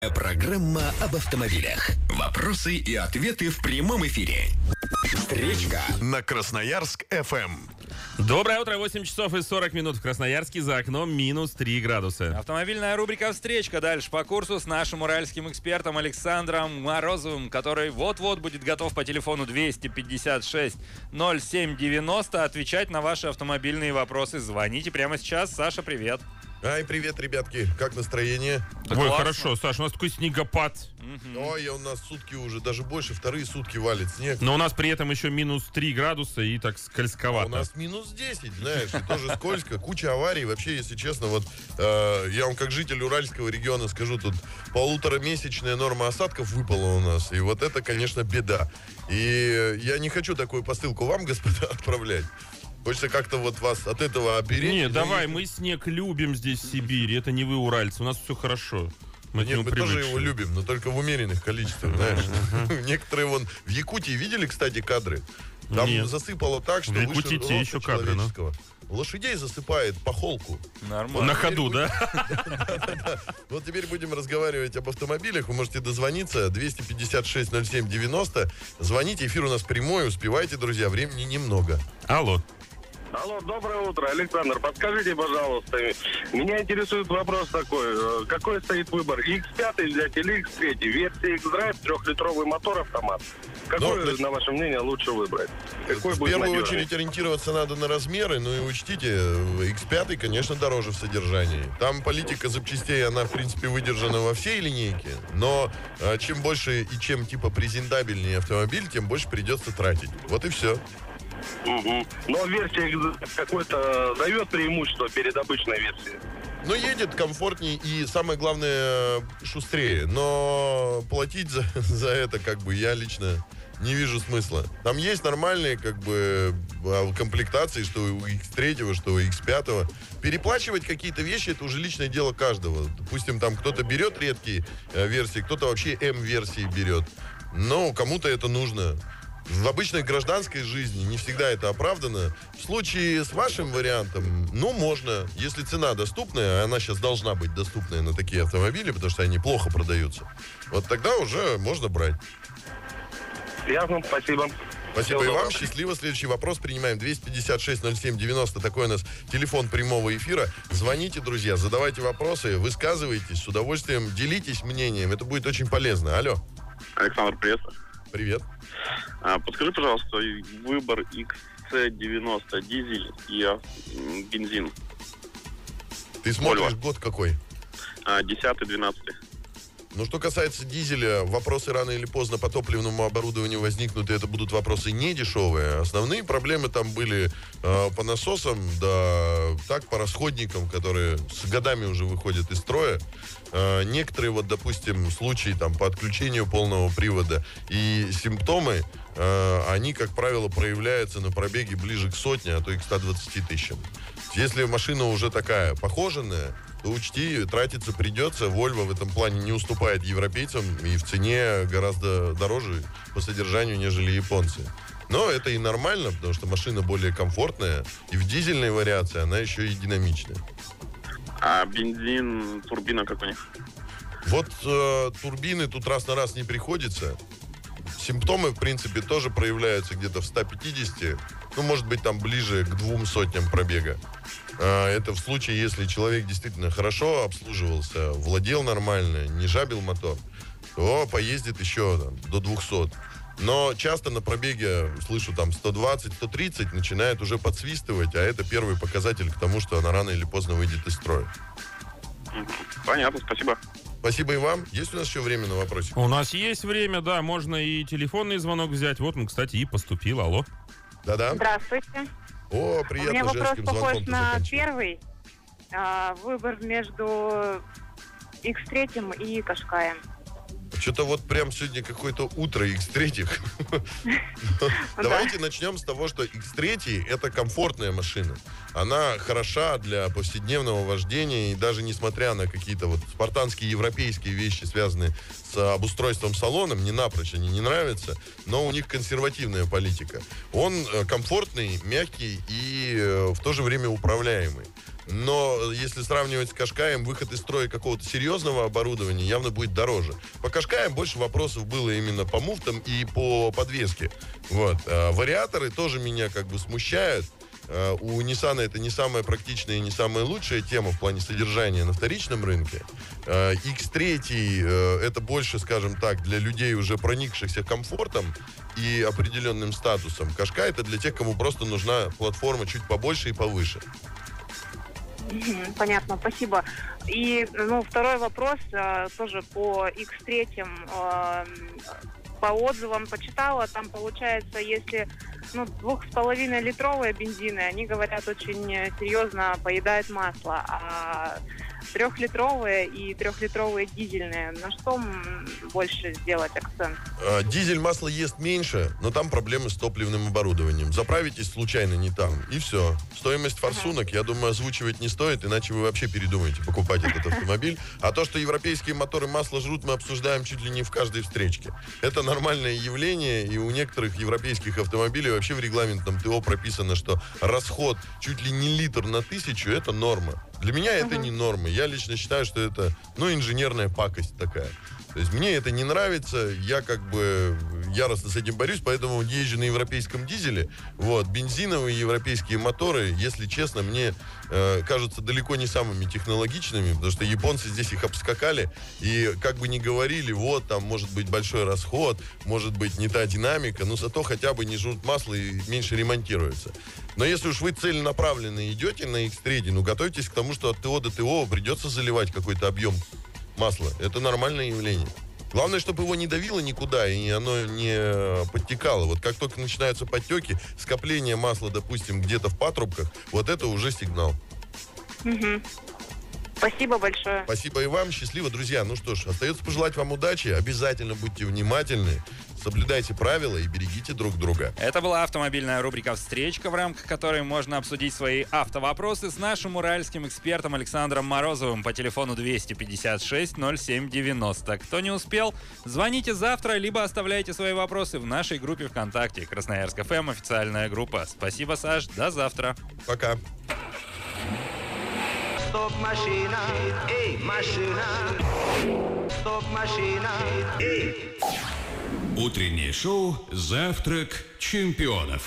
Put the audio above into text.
Программа об автомобилях. Вопросы и ответы в прямом эфире. Встречка на Красноярск-ФМ. Доброе утро, 8 часов и 40 минут в Красноярске, за окном минус 3 градуса. Автомобильная рубрика «Встречка» дальше по курсу с нашим уральским экспертом Александром Морозовым, который вот-вот будет готов по телефону 256-07-90 отвечать на ваши автомобильные вопросы. Звоните прямо сейчас. Саша, привет. Ай, привет, ребятки. Как настроение? Да ой, классно. Хорошо, Саш, у нас такой снегопад. Ой, у нас сутки уже, даже больше, вторые сутки валит снег. Но у нас при этом еще минус 3 градуса и так скользковато. А у нас минус 10, знаешь, и тоже скользко. Куча аварий. Вообще, если честно, вот я вам как житель Уральского региона скажу, тут 1,5-месячная норма осадков выпала у нас. И вот это, конечно, беда. И я не хочу такую посылку вам, господа, отправлять. Хочется как-то вот вас от этого оберечь. Не, давай, мы снег любим здесь, в Сибири. Это не вы, уральцы, у нас все хорошо. Мы тоже его любим, но только в умеренных количествах, знаешь. Некоторые вон в Якутии видели, кстати, кадры? Там засыпало так, что выше роста еще кадры, человеческого. Лошадей засыпает по холку. Нормально. На ходу, да? Вот теперь будем разговаривать об автомобилях. Вы можете дозвониться 256-07-90. Звоните, эфир у нас прямой. Успевайте, друзья, времени немного. Алло. Алло, доброе утро, Александр. Подскажите, пожалуйста, меня интересует вопрос такой. Какой стоит выбор? X5 взять или X3? Версия X-Drive, 3-литровый мотор, автомат. Какой, на ваше мнение, лучше выбрать? Какой в первую очередь ориентироваться надо на размеры, ну и учтите, X5, конечно, дороже в содержании. Там политика запчастей, она, в принципе, выдержана во всей линейке, но чем больше и чем, типа, презентабельнее автомобиль, тем больше придется тратить. Вот и все. Угу. Но версия какой-то дает преимущество перед обычной версией. Ну, едет комфортнее и, самое главное, шустрее. Но платить за это, как бы, я лично не вижу смысла. Там есть нормальные, как бы, комплектации, что у X3, что у X5. Переплачивать какие-то вещи, это уже личное дело каждого. Допустим, там кто-то берет редкие версии, кто-то вообще М-версии берет. Но кому-то это нужно. В обычной гражданской жизни не всегда это оправдано. В случае с вашим вариантом, ну, можно. Если цена доступная, а она сейчас должна быть доступная на такие автомобили, потому что они плохо продаются, вот тогда уже можно брать. Ясно, спасибо. Спасибо и вам. Счастливо. Следующий вопрос принимаем. 256-07-90. Такой у нас телефон прямого эфира. Звоните, друзья, задавайте вопросы, высказывайтесь с удовольствием, делитесь мнением. Это будет очень полезно. Алло. Александр, привет. Привет. Подскажи, пожалуйста, выбор XC90 дизель и бензин. Ты смотришь год какой? 10-12. Ну, что касается дизеля, вопросы рано или поздно по топливному оборудованию возникнут, и это будут вопросы не дешевые. Основные проблемы там были по насосам, да так, по расходникам, которые с годами уже выходят из строя. Некоторые, вот, допустим, случаи там по отключению полного привода и симптомы, они, как правило, проявляются на пробеге ближе к 100, а то и к 120 тысячам. Если машина уже такая похоженная, то учти, тратиться придется. Volvo в этом плане не уступает европейцам и в цене гораздо дороже по содержанию, нежели японцы. Но это и нормально, потому что машина более комфортная, и в дизельной вариации она еще и динамичная. А бензин, турбина как у них? Вот турбины тут раз на раз не приходится. Симптомы, в принципе, тоже проявляются где-то в 150, ну, может быть, там ближе к 200 пробега. Это в случае, если человек действительно хорошо обслуживался, владел нормально, не жабил мотор, то поездит еще там, до 200. Но часто на пробеге, слышу, там 120-130 начинает уже подсвистывать, а это первый показатель к тому, что она рано или поздно выйдет из строя. Понятно, спасибо. Спасибо и вам. Есть у нас еще время на вопросик? У нас есть время, да, можно и телефонный звонок взять. Вот он, кстати, и поступил. Алло. Да-да. Здравствуйте. О, приятно. У меня вопрос женским похож звонком на заканчивать. первый. Выбор между X3 и Кашкаем. Что-то вот прям сегодня какое-то утро X3. Давайте начнем с того, что X3 это комфортная машина. Она хороша для повседневного вождения, и даже несмотря на какие-то вот спартанские европейские вещи, связанные с обустройством салона, мне напрочь они не нравятся, но у них консервативная политика. Он комфортный, мягкий и в то же время управляемый. Но если сравнивать с Кашкаем, выход из строя какого-то серьезного оборудования явно будет дороже. По Кашкаям больше вопросов было именно по муфтам и по подвеске. Вот. Вариаторы тоже меня как бы смущают. У Nissan это не самая практичная и не самая лучшая тема в плане содержания на вторичном рынке. X3 это больше, скажем так, для людей, уже проникшихся комфортом и определенным статусом. Кашкай это для тех, кому просто нужна платформа чуть побольше и повыше. Понятно, спасибо. И второй вопрос тоже по X3. По отзывам почитала, там получается, если 2,5-литровые бензины, они говорят, очень серьезно поедают масло, а 3-литровые и 3-литровые дизельные, на что больше сделать акцент? Дизель масло ест меньше, но там проблемы с топливным оборудованием. Заправитесь случайно не там, и все. Стоимость форсунок, я думаю, озвучивать не стоит, иначе вы вообще передумаете покупать этот автомобиль. А то, что европейские моторы масло жрут, мы обсуждаем чуть ли не в каждой встречке. Это нормальное явление, и у некоторых европейских автомобилей вообще в регламентном ТО прописано, что расход чуть ли не литр на 1000 – это норма. Для меня это не норма. Я лично считаю, что это, инженерная пакость такая. То есть мне это не нравится, я как бы яростно с этим борюсь, поэтому езжу на европейском дизеле. Вот, бензиновые европейские моторы, если честно, мне кажутся далеко не самыми технологичными, потому что японцы здесь их обскакали, и как бы ни говорили, вот, там может быть большой расход, может быть не та динамика, но зато хотя бы не жрут масло и меньше ремонтируется. Но если уж вы целенаправленно идете на X3, готовьтесь к тому, что от ТО до ТО придется заливать какой-то объем масла. Это нормальное явление. Главное, чтобы его не давило никуда, и оно не подтекало. Вот как только начинаются подтеки, скопление масла, допустим, где-то в патрубках, вот это уже сигнал. Спасибо большое. Спасибо и вам. Счастливо, друзья. Ну что ж, остается пожелать вам удачи. Обязательно будьте внимательны. Соблюдайте правила и берегите друг друга. Это была автомобильная рубрика «Встречка», в рамках которой можно обсудить свои автовопросы с нашим уральским экспертом Александром Морозовым по телефону 256-07-90. Кто не успел, звоните завтра, либо оставляйте свои вопросы в нашей группе ВКонтакте. Красноярск ФМ, официальная группа. Спасибо, Саш. До завтра. Пока. Стоп, машина, эй, машина. Стоп, машина, эй. Утреннее шоу «Завтрак чемпионов».